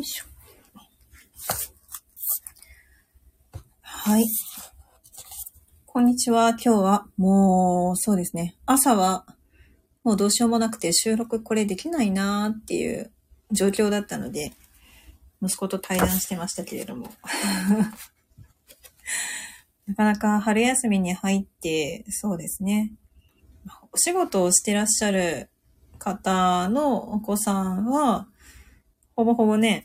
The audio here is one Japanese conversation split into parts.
いしょ。はい。こんにちは。今日はもうそうですね。朝はもうどうしようもなくて収録これできないなーっていう状況だったので、息子と対談してましたけれども。なかなか春休みに入って、そうですね。お仕事をしてらっしゃる方のお子さんは、ほぼほぼね、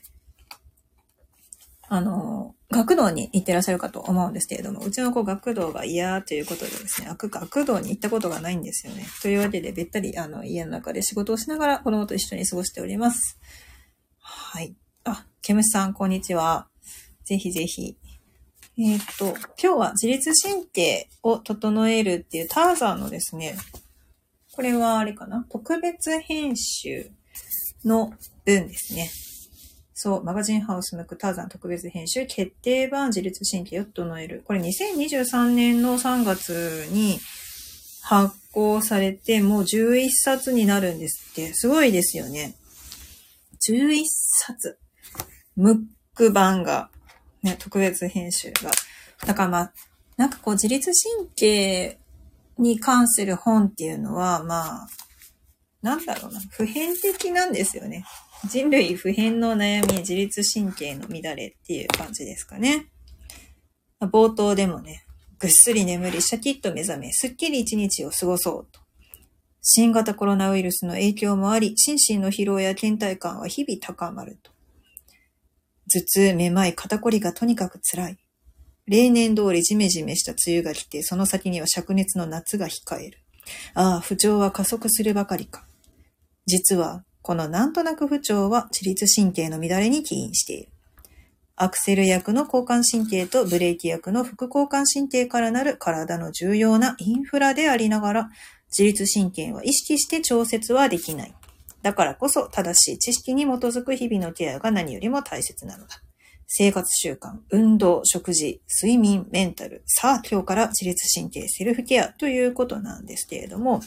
学童に行ってらっしゃるかと思うんですけれども、うちの子学童が嫌ということでですね、学童に行ったことがないんですよね。というわけで、べったり、家の中で仕事をしながら子供と一緒に過ごしております。はい。ケムシさん、こんにちは。ぜひぜひ。今日は自律神経を整えるっていうターザンのですね、これはあれかな？特別編集の文ですね。そう、マガジンハウスムクターザン特別編集決定版自律神経を整える。これ2023年の3月に発行されて、もう11冊になるんですって。すごいですよね。11冊。ムック版が、ね、特別編集が。だからなんかこう自律神経に関する本っていうのは、なんだろうな、普遍的なんですよね。人類普遍の悩み、自律神経の乱れっていう感じですかね。冒頭でもね、ぐっすり眠り、シャキッと目覚め、すっきり一日を過ごそうと。新型コロナウイルスの影響もあり、心身の疲労や倦怠感は日々高まると。頭痛、めまい、肩こりがとにかく辛い。例年通りジメジメした梅雨が来て、その先には灼熱の夏が控える。不調は加速するばかりか。実は、このなんとなく不調は自律神経の乱れに起因している。アクセル役の交感神経とブレーキ役の副交感神経からなる体の重要なインフラでありながら、自律神経は意識して調節はできない。だからこそ正しい知識に基づく日々のケアが何よりも大切なのだ。生活習慣、運動、食事、睡眠、メンタル。さあ今日から自律神経セルフケアということなんですけれども、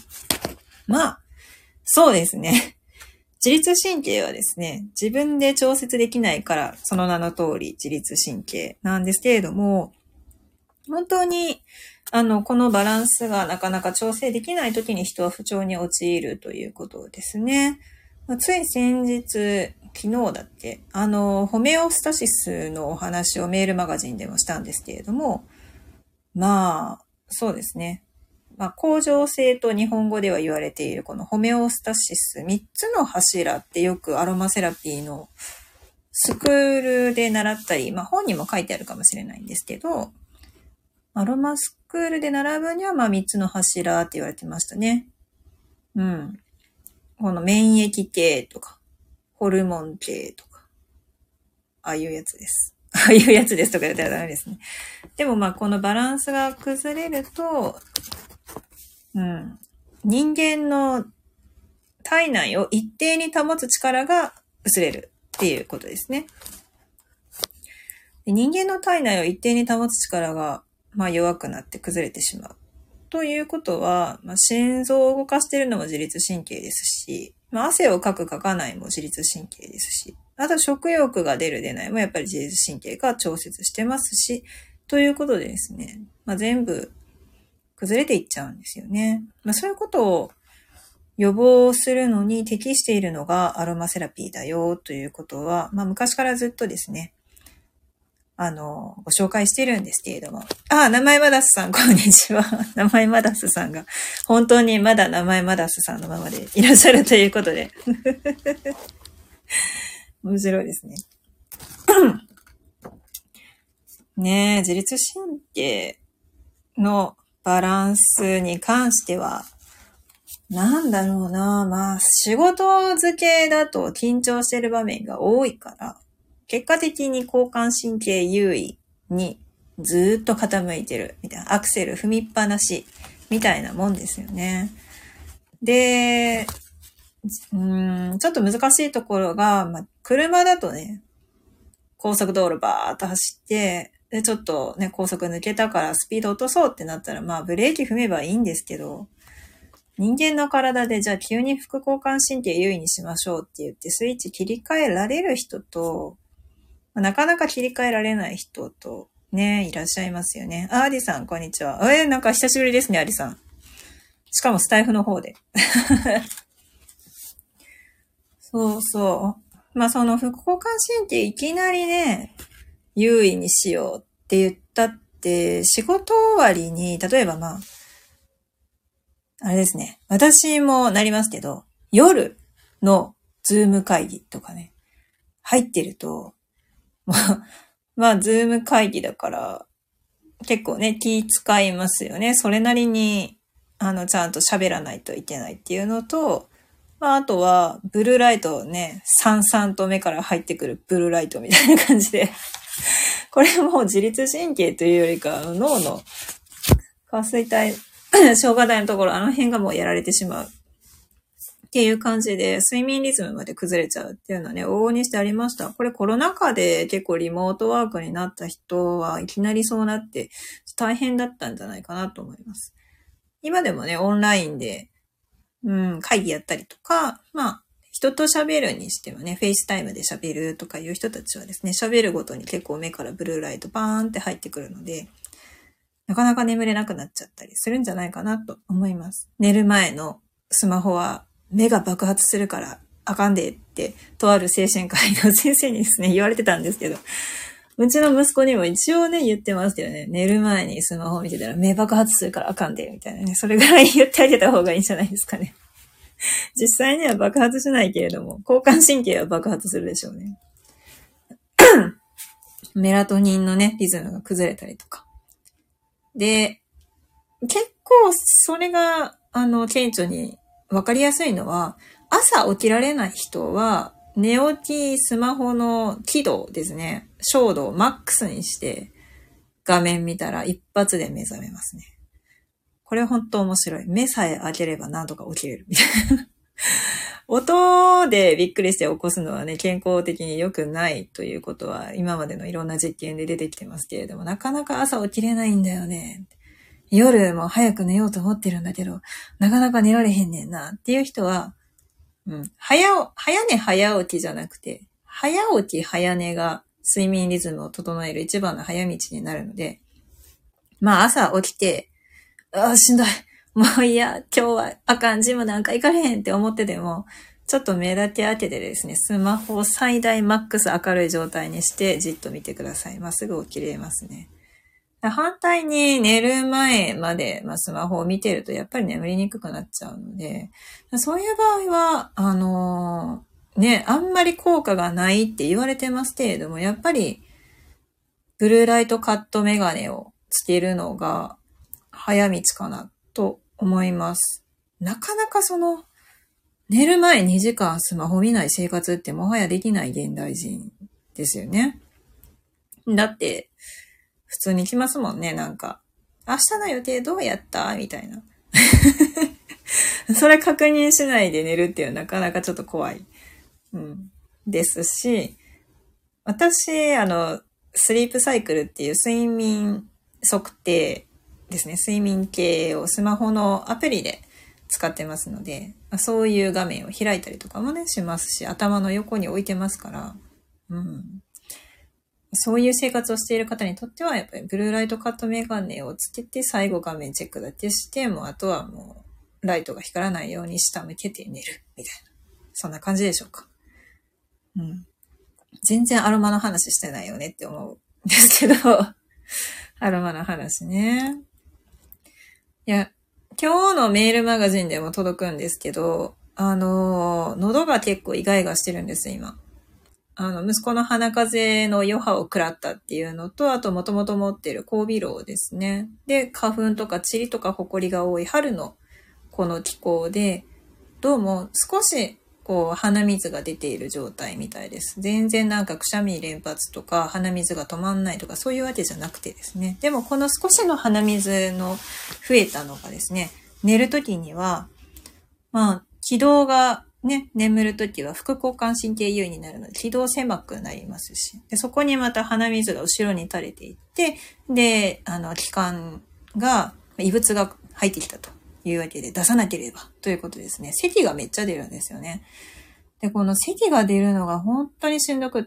そうですね。自律神経はですね、自分で調節できないから、その名の通り自律神経なんですけれども、本当に、このバランスがなかなか調整できないときに人は不調に陥るということですね。つい先日、昨日だっけ、ホメオスタシスのお話をメールマガジンでもしたんですけれども、そうですね。恒常性と日本語では言われているこのホメオスタシス3つの柱ってよくアロマセラピーのスクールで習ったり、本にも書いてあるかもしれないんですけど、アロマスクールで習う分には3つの柱って言われてましたね。うん。この免疫系とか、ホルモン系とか、ああいうやつです。ああいうやつですとか言ったらダメですね。でもこのバランスが崩れると、人間の体内を一定に保つ力が薄れるっていうことですね。で、人間の体内を一定に保つ力が弱くなって崩れてしまう。ということは、心臓を動かしているのも自律神経ですし、汗をかくかかないも自律神経ですし、あと食欲が出る出ないもやっぱり自律神経が調節してますし、ということでですね、全部崩れていっちゃうんですよね。そういうことを予防するのに適しているのがアロマセラピーだよということは、昔からずっとですね、ご紹介してるんですけれども。名前マダスさん、こんにちは。名前マダスさんが、本当にまだ名前マダスさんのままでいらっしゃるということで。面白いですね。ねえ、自律神経のバランスに関しては、なんだろうな、仕事付けだと緊張してる場面が多いから、結果的に交感神経優位にずっと傾いてるみたいな、アクセル踏みっぱなしみたいなもんですよね。で、ちょっと難しいところが、車だとね、高速道路バーっと走って、で、ちょっとね、高速抜けたからスピード落とそうってなったら、ブレーキ踏めばいいんですけど、 人間の体でじゃあ急に副交感神経優位にしましょうって言ってスイッチ切り替えられる人と、なかなか切り替えられない人とね、いらっしゃいますよね。アディさん、こんにちは。なんか久しぶりですね、アディさん。しかもスタイフの方で。そうそう。その副交感神経いきなりね、優位にしようって言ったって、仕事終わりに、例えばあれですね。私もなりますけど、夜のズーム会議とかね、入ってると、ズーム会議だから、結構ね、気使いますよね。それなりに、ちゃんと喋らないといけないっていうのと、あとは、ブルーライトをね、さんさんと目から入ってくるブルーライトみたいな感じで、これもう自律神経というよりか、脳の下垂体、消化体のところ、あの辺がもうやられてしまう。っていう感じで、睡眠リズムまで崩れちゃうっていうのはね、往々にしてありました。これコロナ禍で結構リモートワークになった人はいきなりそうなって大変だったんじゃないかなと思います。今でもね、オンラインで、会議やったりとか、人と喋るにしてもね、フェイスタイムで喋るとかいう人たちはですね、喋るごとに結構目からブルーライトバーンって入ってくるので、なかなか眠れなくなっちゃったりするんじゃないかなと思います。寝る前のスマホは目が爆発するからあかんでって、とある精神科医の先生にですね、言われてたんですけど、うちの息子にも一応ね、言ってますけどね、寝る前にスマホを見てたら目爆発するからあかんで、みたいなね、それぐらい言ってあげた方がいいんじゃないですかね。実際には爆発しないけれども、交感神経は爆発するでしょうね。メラトニンのね、リズムが崩れたりとか。で、結構それが、顕著にわかりやすいのは、朝起きられない人は、寝起きスマホの輝度ですね。照度をマックスにして、画面見たら一発で目覚めますね。これ本当面白い。目さえ開ければ何とか起きれるみたいな。音でびっくりして起こすのはね、健康的に良くないということは、今までのいろんな実験で出てきてますけれども、なかなか朝起きれないんだよね。夜も早く寝ようと思ってるんだけど、なかなか寝られへんねんなっていう人は、早寝早起きじゃなくて、早起き早寝が睡眠リズムを整える一番の早道になるので、朝起きて、しんどい。もういや、今日はあかん、ジムなんか行かれへんって思ってても、ちょっと目だけ開けてですね、スマホを最大マックス明るい状態にしてじっと見てください。すぐ起きれますね。反対に寝る前まで、スマホを見てるとやっぱり眠りにくくなっちゃうので、そういう場合は、あんまり効果がないって言われてますけれども、やっぱり、ブルーライトカットメガネをつけるのが早道かなと思います。なかなか寝る前2時間スマホ見ない生活ってもはやできない現代人ですよね。だって、普通に来ますもんね、なんか。明日の予定どうやったみたいな。それ確認しないで寝るっていうのはなかなかちょっと怖い。ですし、私、スリープサイクルっていう睡眠測定ですね。睡眠計をスマホのアプリで使ってますので、そういう画面を開いたりとかもね、しますし、頭の横に置いてますから、そういう生活をしている方にとっては、やっぱりブルーライトカットメガネをつけて最後画面チェックだけして、あとはもうライトが光らないように下向けて寝るみたいな。そんな感じでしょうか。全然アロマの話してないよねって思うんですけど、アロマの話ね。いや、今日のメールマガジンでも届くんですけど、喉が結構イガイガしてるんです、今。息子の鼻風邪の余波を食らったっていうのと、あともともと持ってる交尾漏ですね。で、花粉とか塵とか埃が多い春のこの気候で、どうも少し鼻水が出ている状態みたいです。全然なんかくしゃみ連発とか鼻水が止まんないとかそういうわけじゃなくてですね。でもこの少しの鼻水の増えたのがですね、寝るときには、気道がね、眠るときは副交感神経優位になるので気道狭くなりますし、でそこにまた鼻水が後ろに垂れていって、で、気管が異物が入ってきたと。 いうわけで出さなければということですね。咳がめっちゃ出るんですよね。で、この咳が出るのが本当にしんどくって、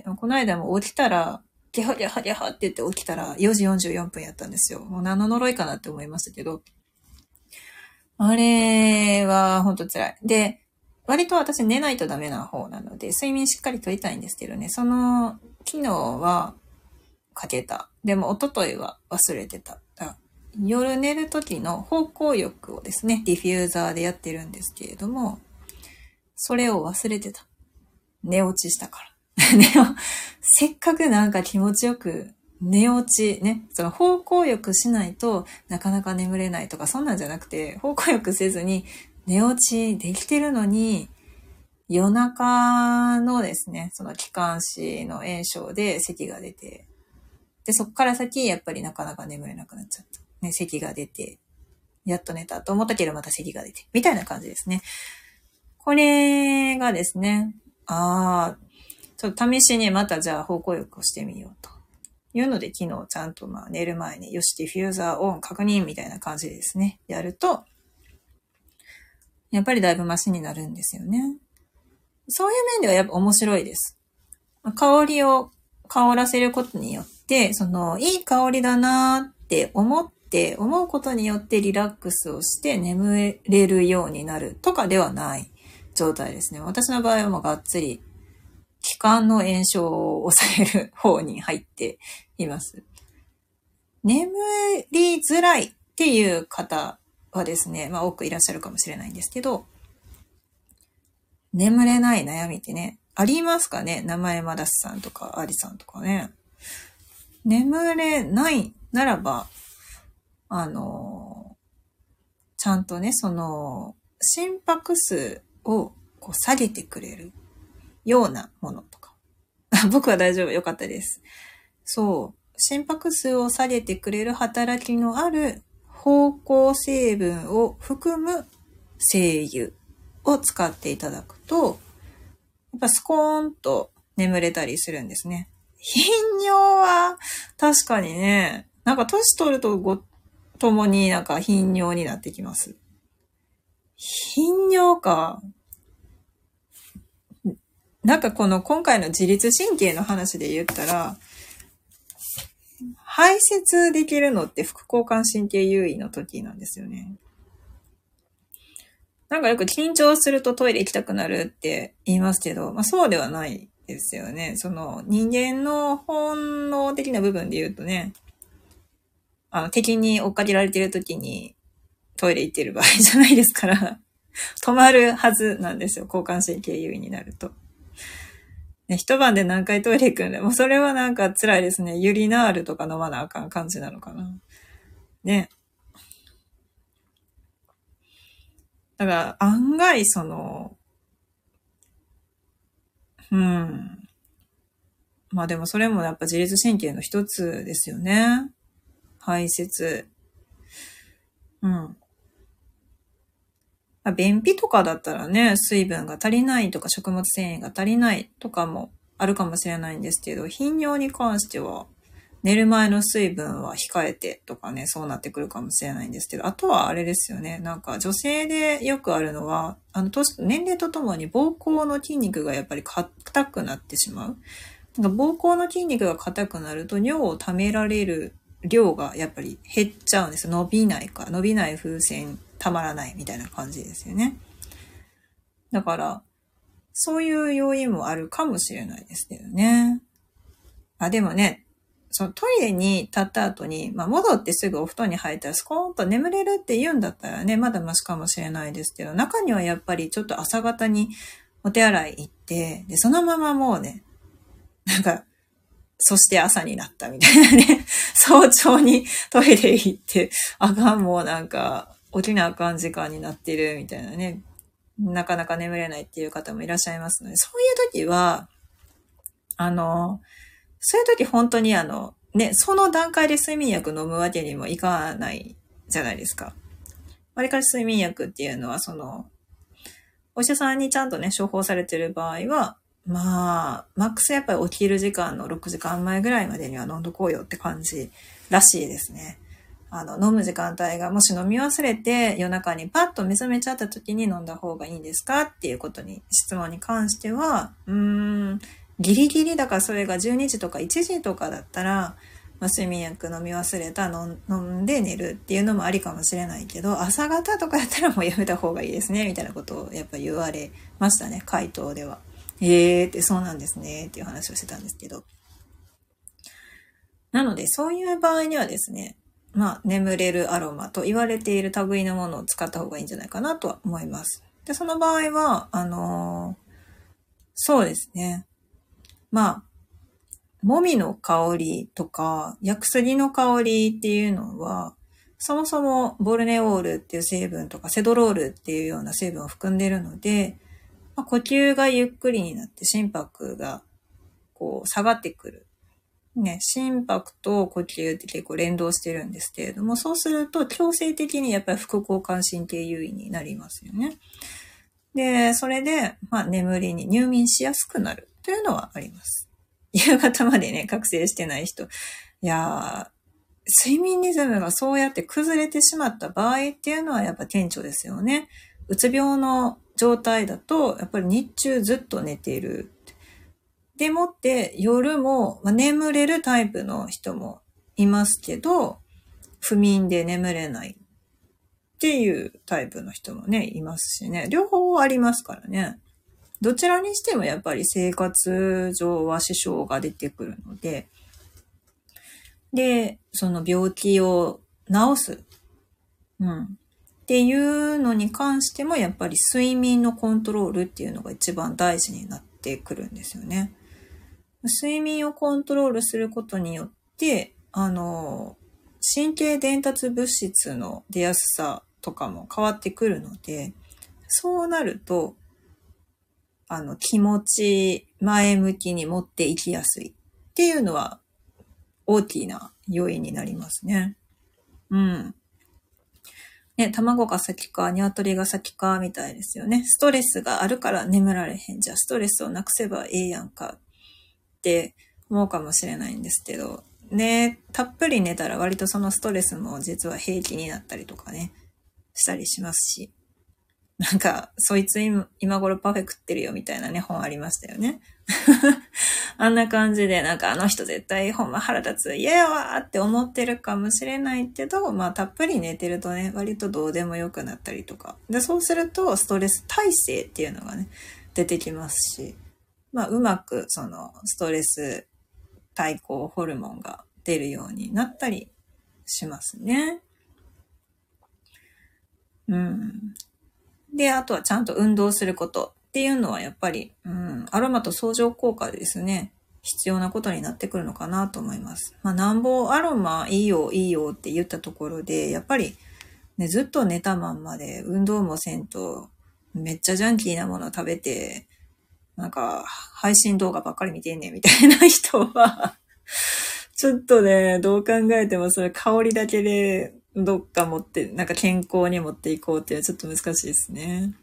この間も起きたら、ギャハギャハギャハって言って起きたら4時44分やったんですよ。もう何の呪いかなって思いましたけど。あれは本当辛い。で、割と私寝ないとダメな方なので、睡眠しっかりとりたいんですけどね、その、昨日はかけた。でも一昨日は忘れてた。夜寝る時の方向浴をですね、ディフューザーでやってるんですけれども、それを忘れてた。寝落ちしたから。せっかくなんか気持ちよく寝落ちね、その方向浴しないとなかなか眠れないとかそんなんじゃなくて、方向浴せずに寝落ちできてるのに、夜中のですね、その気管支の炎症で咳が出て、で、そっから先やっぱりなかなか眠れなくなっちゃった。ね、咳が出て、やっと寝たと思ったけどまた咳が出て、みたいな感じですね。これがですね、ちょっと試しにまたじゃあ方向浴をしてみようというので、昨日ちゃんと寝る前によしディフューザーオン確認みたいな感じでですね、やると、やっぱりだいぶマシになるんですよね。そういう面ではやっぱ面白いです。香りを香らせることによって、そのいい香りだなって思うことによってリラックスをして眠れるようになるとかではない状態ですね。私の場合はもうがっつり気管の炎症を抑える方に入っています。眠りづらいっていう方はですね、多くいらっしゃるかもしれないんですけど、眠れない悩みってね、ありますかね？名前まだしさんとかありさんとかね。眠れないならば、ちゃんとね、その、心拍数を下げてくれるようなものとか。僕は大丈夫。よかったです。そう。心拍数を下げてくれる働きのある芳香成分を含む精油を使っていただくと、やっぱスコーンと眠れたりするんですね。頻尿は確かにね、なんか年取るとともになんか頻尿になってきます。頻尿か。なんかこの今回の自律神経の話で言ったら、排泄できるのって副交感神経優位の時なんですよね。なんかよく緊張するとトイレ行きたくなるって言いますけど、そうではないですよね。その人間の本能的な部分で言うとね、敵に追っかけられてる時にトイレ行ってる場合じゃないですから、止まるはずなんですよ。交感神経優位になると。ね、一晩で何回トイレ行くんだ。もうそれはなんか辛いですね。ユリナールとか飲まなあかん感じなのかな。ね。だから案外その、でもそれもやっぱ自律神経の一つですよね。排泄。便秘とかだったらね、水分が足りないとか食物繊維が足りないとかもあるかもしれないんですけど、頻尿に関しては寝る前の水分は控えてとかね、そうなってくるかもしれないんですけど、あとはあれですよね、なんか女性でよくあるのは、年齢とともに膀胱の筋肉がやっぱり硬くなってしまう。なんか膀胱の筋肉が硬くなると尿を溜められる量がやっぱり減っちゃうんですよ。伸びない風船たまらないみたいな感じですよね。だから、そういう要因もあるかもしれないですけどね。でもね、そのトイレに立った後に、戻ってすぐお布団に入ったらスコーンと眠れるって言うんだったらね、まだマシかもしれないですけど、中にはやっぱりちょっと朝方にお手洗い行って、で、そのままもうね、なんか、そして朝になったみたいなね、早朝にトイレ行って、もうなんか、起きなあかん時間になってるみたいなね、なかなか眠れないっていう方もいらっしゃいますので、そういう時は、そういう時本当にその段階で睡眠薬飲むわけにもいかないじゃないですか。わりかし睡眠薬っていうのは、お医者さんにちゃんとね、処方されてる場合は、マックスやっぱり起きる時間の6時間前ぐらいまでには飲んどこうよって感じらしいですね。 飲む時間帯がもし飲み忘れて夜中にパッと目覚めちゃった時に飲んだ方がいいんですかっていうことに、質問に関しては、ギリギリだからそれが12時とか1時とかだったら、睡眠薬飲み忘れた飲んで寝るっていうのもありかもしれないけど、朝方とかやったらもうやめた方がいいですねみたいなことをやっぱ言われましたね、回答では。ってそうなんですねっていう話をしてたんですけど。なのでそういう場合にはですね、眠れるアロマと言われている類のものを使った方がいいんじゃないかなとは思います。で、その場合は、そうですね。もみの香りとか、薬杉の香りっていうのは、そもそもボルネオールっていう成分とか、セドロールっていうような成分を含んでいるので、呼吸がゆっくりになって心拍が下がってくる。ね、心拍と呼吸って結構連動してるんですけれども、そうすると強制的にやっぱり副交感神経優位になりますよね。で、それで、眠りに入眠しやすくなるというのはあります。夕方までね、覚醒してない人。睡眠リズムがそうやって崩れてしまった場合っていうのはやっぱ顕著ですよね。うつ病の状態だと、やっぱり日中ずっと寝ている。でもって夜も、眠れるタイプの人もいますけど、不眠で眠れないっていうタイプの人もね、いますしね。両方ありますからね。どちらにしてもやっぱり生活上は支障が出てくるので、で、その病気を治す。っていうのに関してもやっぱり睡眠のコントロールっていうのが一番大事になってくるんですよね。睡眠をコントロールすることによって、神経伝達物質の出やすさとかも変わってくるので、そうなると、気持ち前向きに持っていきやすいっていうのは大きな要因になりますね。ね、卵が先か、鶏が先か、みたいですよね。ストレスがあるから眠られへん。じゃあストレスをなくせばええやんかって思うかもしれないんですけど、ね、たっぷり寝たら割とそのストレスも実は平気になったりとかね、したりしますし。なんか、そいつ今頃パフェ食ってるよみたいなね、本ありましたよね。あんな感じで、なんかあの人絶対ほんま腹立つ、嫌やわーって思ってるかもしれないけど、たっぷり寝てるとね、割とどうでもよくなったりとか。で、そうするとストレス耐性っていうのがね、出てきますし、うまくそのストレス対抗ホルモンが出るようになったりしますね。で、あとはちゃんと運動することっていうのはやっぱり、アロマと相乗効果でですね、必要なことになってくるのかなと思います。なんぼアロマいいよいいよって言ったところで、やっぱりね、ずっと寝たまんまで運動もせんと、めっちゃジャンキーなもの食べて、なんか配信動画ばっかり見てんねんみたいな人は、ちょっとね、どう考えてもそれ香りだけでどっか持って、なんか健康に持っていこうっていうのはちょっと難しいですね。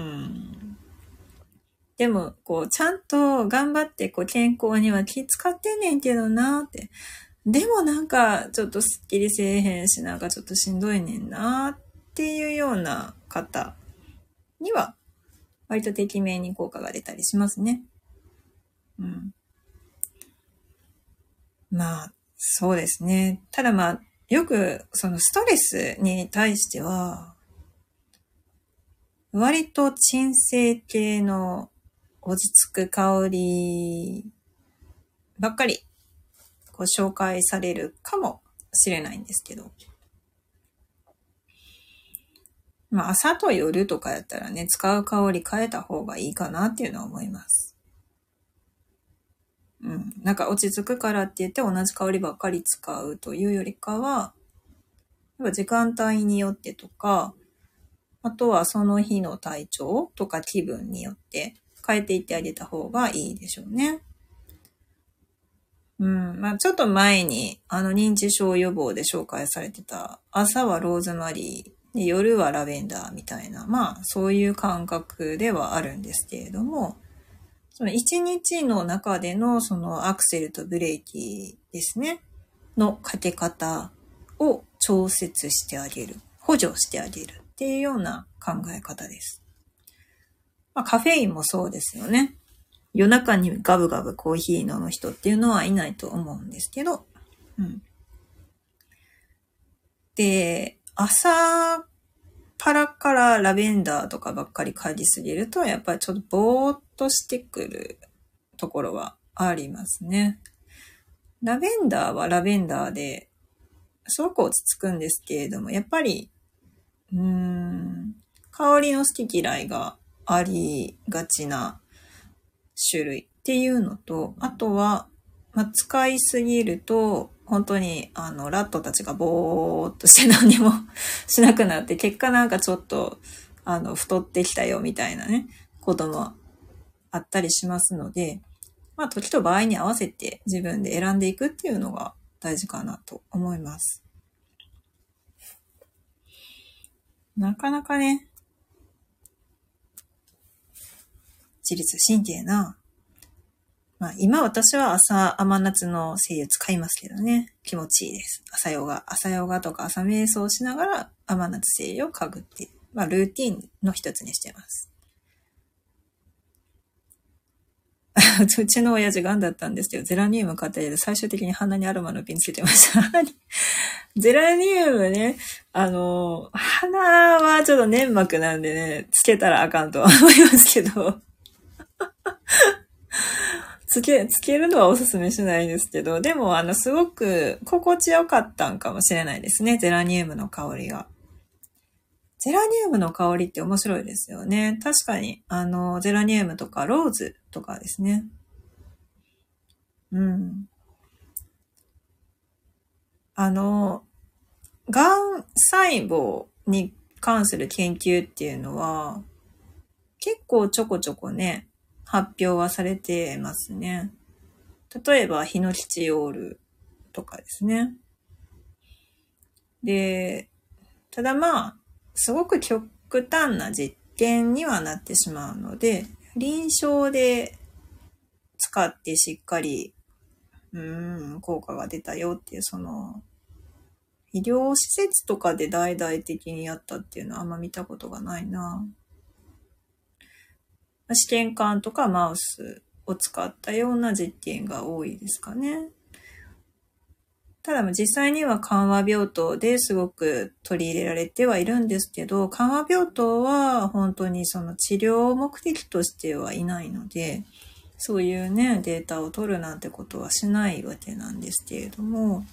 でも、ちゃんと頑張って健康には気使ってんねんけどなって。でもなんかちょっとスッキリせえへんし、なんかちょっとしんどいねんなっていうような方には、割とてきめんに効果が出たりしますね。そうですね。ただよくそのストレスに対しては、割と鎮静系の落ち着く香りばっかり紹介されるかもしれないんですけど。朝と夜とかやったらね、使う香り変えた方がいいかなっていうのは思います。なんか落ち着くからって言って同じ香りばっかり使うというよりかは、時間帯によってとか、あとはその日の体調とか気分によって変えていってあげた方がいいでしょうね。ちょっと前に認知症予防で紹介されてた朝はローズマリーで夜はラベンダーみたいな、そういう感覚ではあるんですけれども、その一日の中でのそのアクセルとブレーキですね、のかけ方を調節してあげる。補助してあげるっていうような考え方です。まあ、カフェインもそうですよね。夜中にガブガブコーヒー飲む人っていうのはいないと思うんですけど、で、朝パラからラベンダーとかばっかり嗅ぎすぎると、やっぱりちょっとぼーっとしてくるところはありますね。ラベンダーはラベンダーで、すごく落ち着くんですけれども、やっぱり、香りの好き嫌いがありがちな種類っていうのと、あとは、使いすぎると、本当に、ラットたちがぼーっとして何もしなくなって、結果なんかちょっと、太ってきたよみたいなね、こともあったりしますので、時と場合に合わせて自分で選んでいくっていうのが大事かなと思います。なかなかね、自律神経な。今私は朝甘夏の精油使いますけどね。気持ちいいです。朝ヨガとか朝瞑想しながら甘夏精油を嗅ぐっていう、ルーティンの一つにしてます。うちの親父ガンだったんですけど、ゼラニウム買ったりで最終的に鼻にアロマの瓶つけてました。ゼラニウムね、鼻はちょっと粘膜なんでね、つけたらあかんとは思いますけど。つけるのはおすすめしないんですけど、でもすごく心地よかったんかもしれないですね、ゼラニウムの香りが。ゼラニウムの香りって面白いですよね。確かに、ゼラニウムとかローズとかですね。がん細胞に関する研究っていうのは、結構ちょこちょこね、発表はされてますね。例えば、ヒノキチオールとかですね。で、ただすごく極端な実験にはなってしまうので、臨床で使ってしっかり、効果が出たよっていう、医療施設とかで大々的にやったっていうのはあんま見たことがないな。試験管とかマウスを使ったような実験が多いですかね。ただ実際には緩和病棟ですごく取り入れられてはいるんですけど、緩和病棟は本当にその治療を目的としてはいないので、そういうね、データを取るなんてことはしないわけなんですけれども、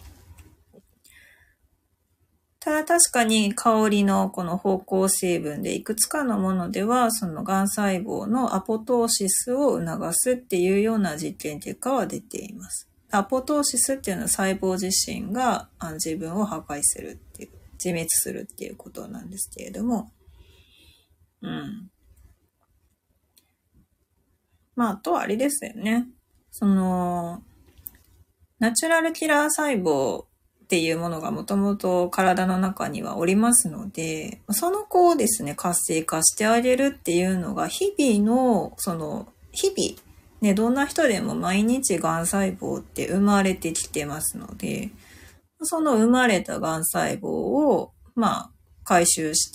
ただ確かに香りのこの芳香成分でいくつかのものでは、そのがん細胞のアポトーシスを促すっていうような実験結果は出ています。アポトーシスっていうのは細胞自身が自分を破壊するっていう、自滅するっていうことなんですけれども、あとはあれですよね。ナチュラルキラー細胞っていうものがもともと体の中にはおりますので、その子をですね、活性化してあげるっていうのが日々、ね、どんな人でも毎日がん細胞って生まれてきてますので、その生まれたがん細胞を、回収して、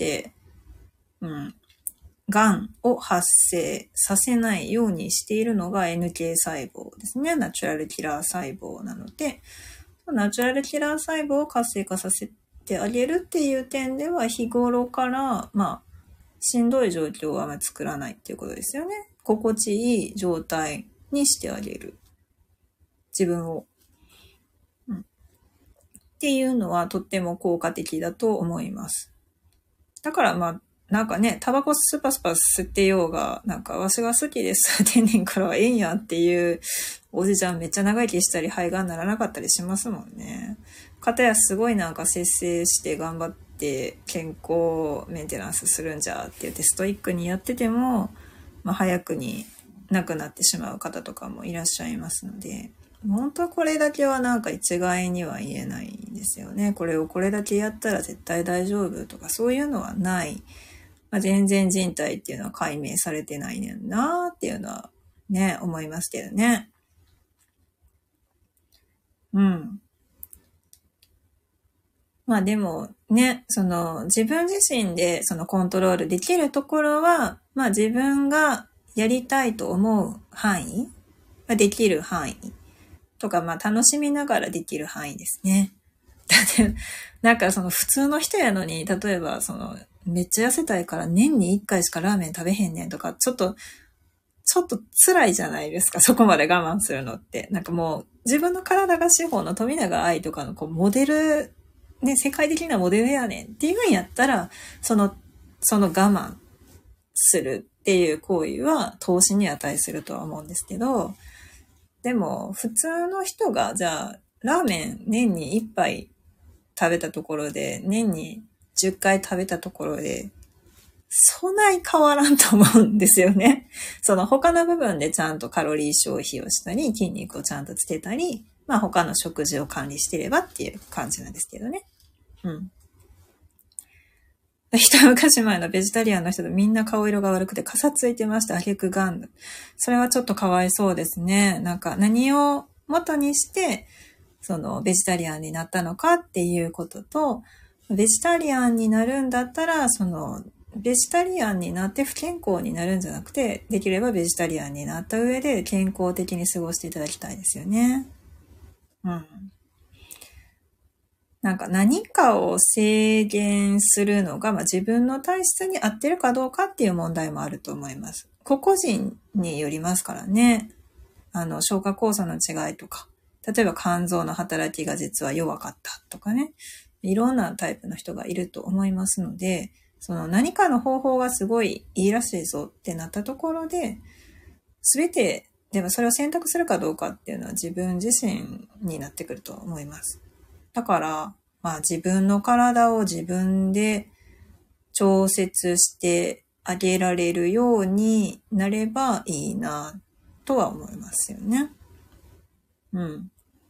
がんを発生させないようにしているのが NK 細胞ですね。ナチュラルキラー細胞なので、ナチュラルキラー細胞を活性化させてあげるっていう点では日頃から、しんどい状況は作らないっていうことですよね。心地いい状態にしてあげる。自分を。っていうのはとっても効果的だと思います。だからなんかね、タバコスパスパ吸ってようが、なんかわしが好きで吸ってんねんからええんやっていうおじちゃんめっちゃ長生きしたり肺がんならなかったりしますもんね。かたやすごいなんか節制して頑張って健康メンテナンスするんじゃって言ってストイックにやってても、早くに亡くなってしまう方とかもいらっしゃいますので、本当はこれだけはなんか一概には言えないんですよね。これをこれだけやったら絶対大丈夫とかそういうのはない。全然人体っていうのは解明されてないねんなーっていうのはね、思いますけどね。 まあでもね、自分自身でコントロールできるところは、まあ自分がやりたいと思う範囲、できる範囲とか、まあ楽しみながらできる範囲ですね。だって、なんか普通の人やのに、例えばめっちゃ痩せたいから年に1回しかラーメン食べへんねんとか、ちょっと辛いじゃないですか、そこまで我慢するのって。なんかもう、自分の体が資本の富永愛とかのモデル、ね、世界的なモデルやねんっていうんやったら、その我慢するっていう行為は投資に値するとは思うんですけど、でも、普通の人が、じゃあ、ラーメン年に1杯食べたところで、年に10回食べたところで、そない変わらんと思うんですよね。他の部分でちゃんとカロリー消費をしたり、筋肉をちゃんとつけたり、まあ他の食事を管理してればっていう感じなんですけどね。うん。一昔前のベジタリアンの人でみんな顔色が悪くてかさついてました。挙句ガン。それはちょっとかわいそうですね。なんか何を元にして、ベジタリアンになったのかっていうことと、ベジタリアンになるんだったら、ベジタリアンになって不健康になるんじゃなくて、できればベジタリアンになった上で健康的に過ごしていただきたいですよね。うん。なんか何かを制限するのが、まあ、自分の体質に合ってるかどうかっていう問題もあると思います。個々人によりますからね。消化酵素の違いとか、例えば肝臓の働きが実は弱かったとかね。いろんなタイプの人がいると思いますので、何かの方法がすごいいいらしいぞってなったところで、すべて、でもそれを選択するかどうかっていうのは自分自身になってくると思います。だから、まあ自分の体を自分で調節してあげられるようになればいいなとは思いますよね。うん。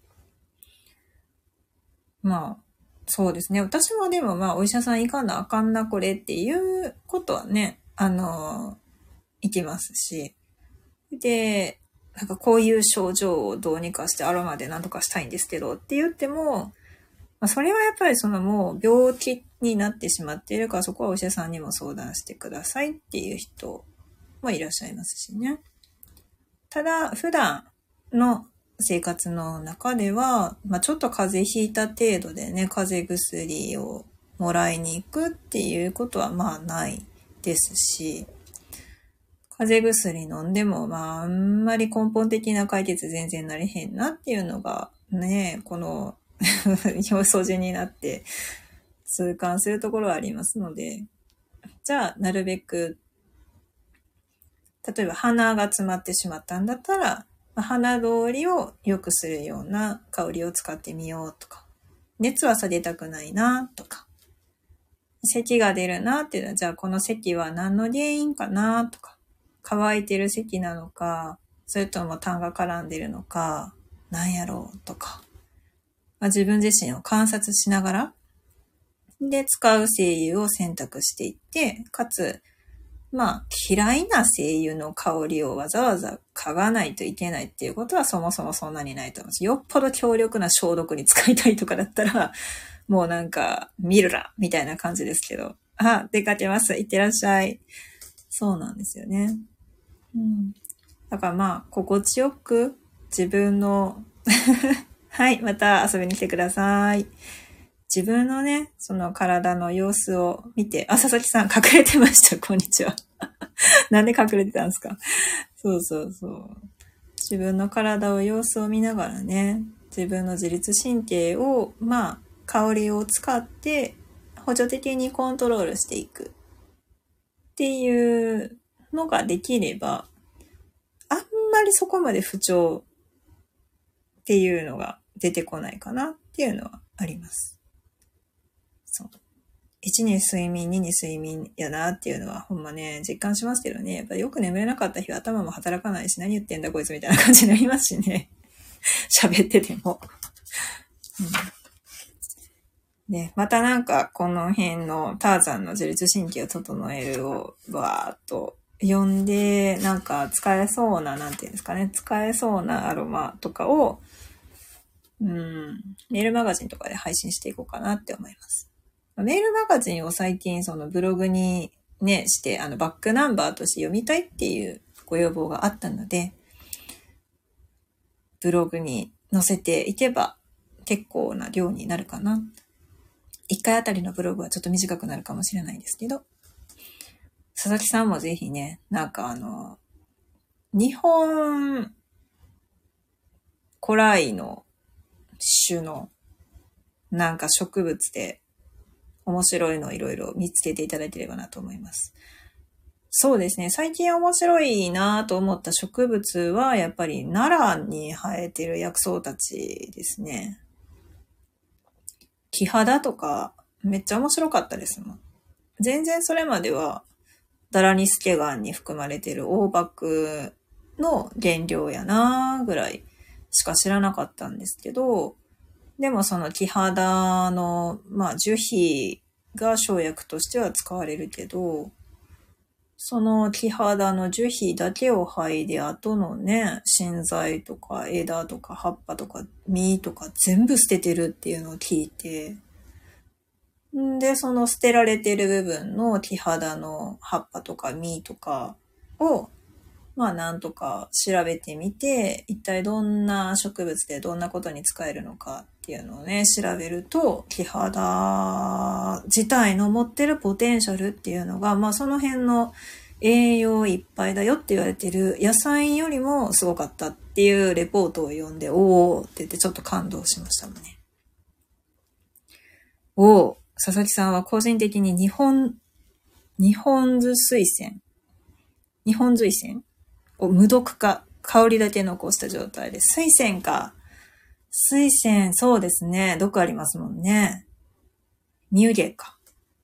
まあ、そうですね。私もでもまあお医者さん行かなあかんなこれっていうことはね、行きますし。で、なんかこういう症状をどうにかしてアロマでなんとかしたいんですけどって言っても、まあ、それはやっぱりもう病気になってしまっているから、そこはお医者さんにも相談してくださいっていう人もいらっしゃいますしね。ただ、普段の生活の中では、まあ、ちょっと風邪ひいた程度でね、風邪薬をもらいに行くっていうことはまあないですし、風邪薬飲んでもまああんまり根本的な解決全然なれへんなっていうのがね、この表素地になって痛感するところはありますので、じゃあなるべく、例えば鼻が詰まってしまったんだったら、鼻通りを良くするような香りを使ってみようとか、熱は下げたくないなとか、咳が出るなっていうのは、じゃあこの咳は何の原因かなとか、乾いてる咳なのか、それとも痰が絡んでるのか、なんやろうとか、自分自身を観察しながら、で、使う精油を選択していって、かつ、嫌いな精油の香りをわざわざ嗅がないといけないっていうことはそもそもそんなにないと思います。よっぽど強力な消毒に使いたいとかだったら、もうなんか、見るらみたいな感じですけど。出かけます。いってらっしゃい。そうなんですよね。うん。だから心地よく自分のはい、また遊びに来てください。自分のね、体の様子を見て、佐々木さん隠れてました。こんにちは。なんで隠れてたんですか？そうそうそう。自分の体を様子を見ながらね、自分の自律神経を、香りを使って補助的にコントロールしていくっていうのができれば、あんまりそこまで不調っていうのが出てこないかなっていうのはあります。そう。1に睡眠、2に睡眠やなっていうのはほんまね、実感しますけどね。やっぱりよく眠れなかった日は頭も働かないし、何言ってんだこいつみたいな感じになりますしね。喋ってても。ね、またなんかこの辺のターザンの自律神経を整えるをバーっと読んで、なんか使えそうな、なんていうんですかね、使えそうなアロマとかをメールマガジンとかで配信していこうかなって思います。メールマガジンを最近そのブログにね、してバックナンバーとして読みたいっていうご要望があったので、ブログに載せていけば結構な量になるかな。1回あたりのブログはちょっと短くなるかもしれないんですけど、佐々木さんもぜひね、なんか日本古来の種のなんか植物で面白いのをいろいろ見つけていただければなと思います。そうですね。最近面白いなと思った植物はやっぱり奈良に生えてる薬草たちですね。木肌とかめっちゃ面白かったですもん。全然それまではダラニスケガンに含まれてる黄麦の原料やなぐらいしか知らなかったんですけど、でもその木肌の樹皮が生薬としては使われるけど、その木肌の樹皮だけを剥いで後のね、芯材とか枝とか葉っぱとか実とか全部捨ててるっていうのを聞いて、で、その捨てられてる部分の木肌の葉っぱとか実とかを、なんとか調べてみて、一体どんな植物でどんなことに使えるのかっていうのをね、調べると、木肌自体の持ってるポテンシャルっていうのが、その辺の栄養いっぱいだよって言われてる野菜よりもすごかったっていうレポートを読んで、おーって言ってちょっと感動しましたもんね。佐々木さんは個人的に日本水仙を無毒化、香りだけ残した状態で。水仙か。水仙、そうですね。毒ありますもんね。乳芸か。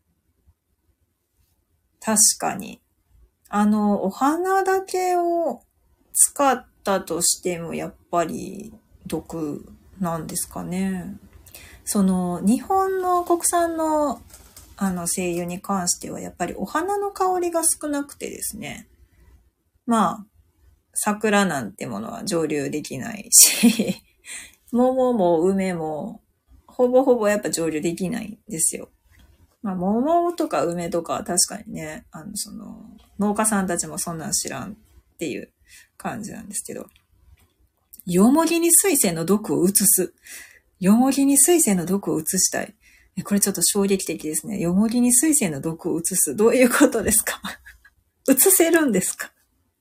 確かに。お花だけを使ったとしても、やっぱり毒なんですかね。日本の国産の精油に関しては、やっぱりお花の香りが少なくてですね。桜なんてものは蒸留できないし、桃も梅も、ほぼほぼやっぱ蒸留できないんですよ。桃とか梅とかは確かにね、農家さんたちもそんなん知らんっていう感じなんですけど、よもぎに水仙の毒を移す。よもぎに水仙の毒を移したい。これちょっと衝撃的ですね。よもぎに水仙の毒を移す。どういうことですか？移せるんですか？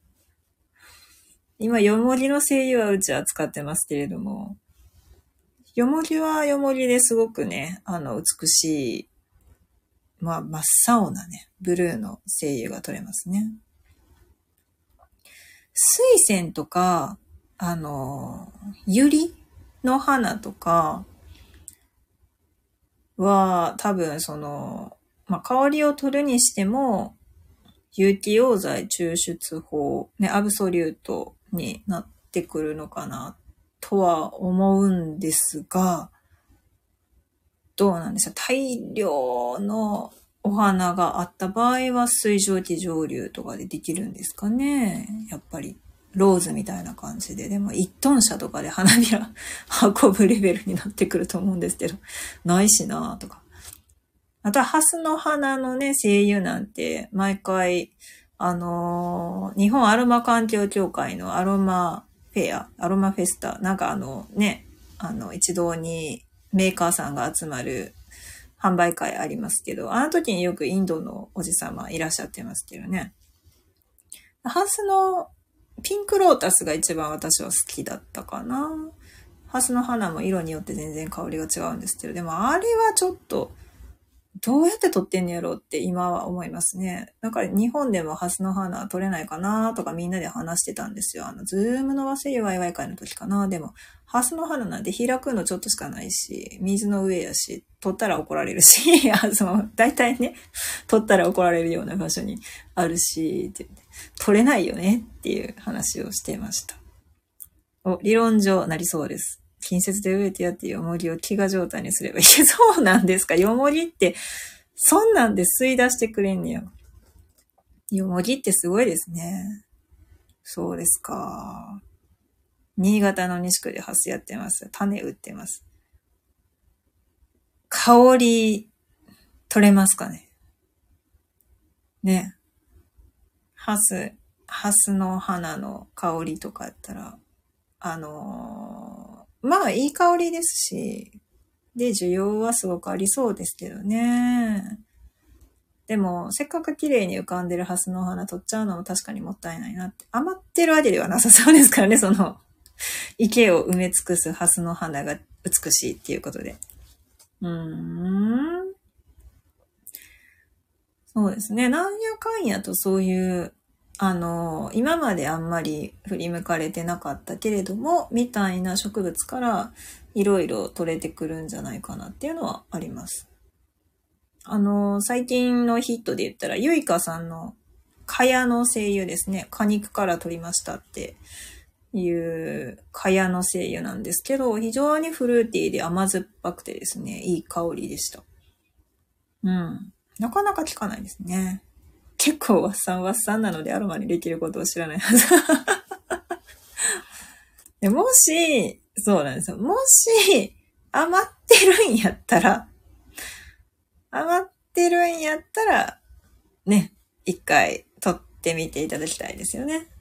今、よもぎの精油はうちは使ってますけれども、よもぎはよもぎですごくね、美しい、真っ青なね、ブルーの精油が取れますね。水仙とか、ユリの花とかは、多分香りを取るにしても、有機溶剤抽出法、ね、アブソリュートになってくるのかなとは思うんですが、どうなんでしょう。大量のお花があった場合は水蒸気蒸留とかでできるんですかね。やっぱりローズみたいな感じで。でも1トン車とかで花びら運ぶレベルになってくると思うんですけど、ないしなとか。あとはハスの花のね、精油なんて毎回、日本アロマ環境協会のアロマフェスタ、なんか一堂にメーカーさんが集まる販売会ありますけど、あの時によくインドのおじさまいらっしゃってますけどね。ハスのピンクロータスが一番私は好きだったかな。ハスの花も色によって全然香りが違うんですけど、でもあれはちょっと、どうやって撮ってんのやろうって今は思いますね。なんか日本でもハスの花撮れないかなとかみんなで話してたんですよ。ズームの和製ワイワイ会の時かな。でも、ハスの花なんて開くのちょっとしかないし、水の上やし、撮ったら怒られるし、大体ね、撮ったら怒られるような場所にあるし、撮れないよねっていう話をしていました。理論上なりそうです。近接で植えてやってよもぎを飢餓状態にすればいい。そうなんですか？よもぎって、そんなんで吸い出してくれんねや。よもぎってすごいですね。そうですか。 新潟の西区でハスやってます。種売ってます。香り、取れますかね？ね。ハスの花の香りとかやったら、まあいい香りですし、で、需要はすごくありそうですけどね。でも、せっかく綺麗に浮かんでるハスの花取っちゃうのも確かにもったいないなって。余ってるわけではなさそうですからね、その、池を埋め尽くすハスの花が美しいっていうことで。そうですね。なんやかんやとそういう、今まであんまり振り向かれてなかったけれども、みたいな植物からいろいろ取れてくるんじゃないかなっていうのはあります。最近のヒットで言ったら、ゆいかさんの蚊帳の精油ですね。果肉から取りましたっていう蚊帳の精油なんですけど、非常にフルーティーで甘酸っぱくてですね、いい香りでした。なかなか効かないですね。結構ワッサンなのでアロマにできることを知らないはず。でもし、そうなんですよ。もし、余ってるんやったら、ね、一回取ってみていただきたいですよね。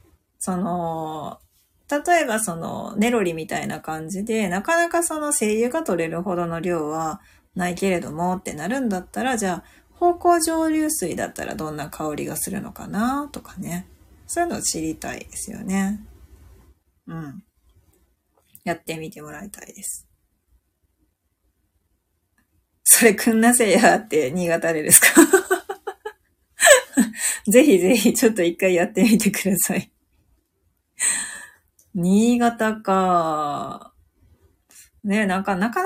例えばネロリみたいな感じで、なかなか精油が取れるほどの量はないけれどもってなるんだったら、じゃあ、芳香蒸留水だったらどんな香りがするのかなとかね。そういうのを知りたいですよね。やってみてもらいたいです。それくんなせやって新潟でですか？ぜひぜひちょっと一回やってみてください。新潟か。ね、なかなか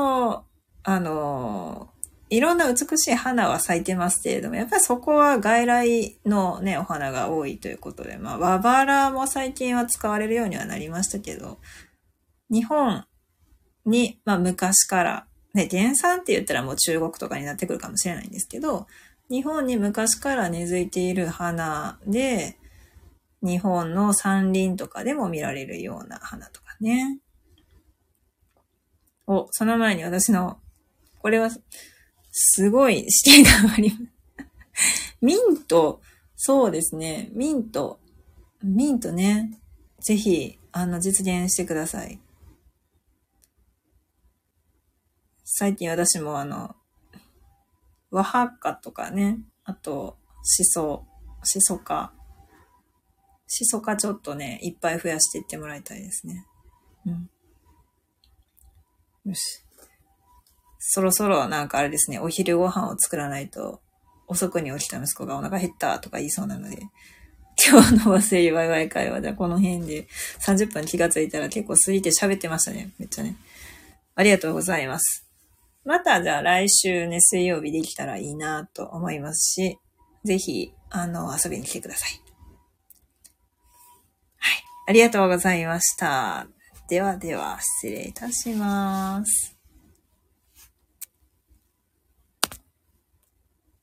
いろんな美しい花は咲いてますけれども、やっぱりそこは外来のね、お花が多いということで、和バラも最近は使われるようにはなりましたけど、日本に、昔から、ね、原産って言ったらもう中国とかになってくるかもしれないんですけど、日本に昔から根付いている花で、日本の山林とかでも見られるような花とかね。その前に私の、これは、すごい視点があります。ミント、そうですね。ミントね。ぜひ、実現してください。最近私も和ハッカとかね、あと、シソ科ちょっとね、いっぱい増やしていってもらいたいですね。よし。そろそろなんかあれですね、お昼ご飯を作らないと、遅くに起きた息子がお腹減ったとか言いそうなので、今日の和製ワイワイ会話でこの辺で30分気がついたら結構過ぎて喋ってましたね。めっちゃね。ありがとうございます。またじゃあ来週ね、水曜日できたらいいなと思いますし、ぜひ、遊びに来てください。はい。ありがとうございました。ではでは、失礼いたします。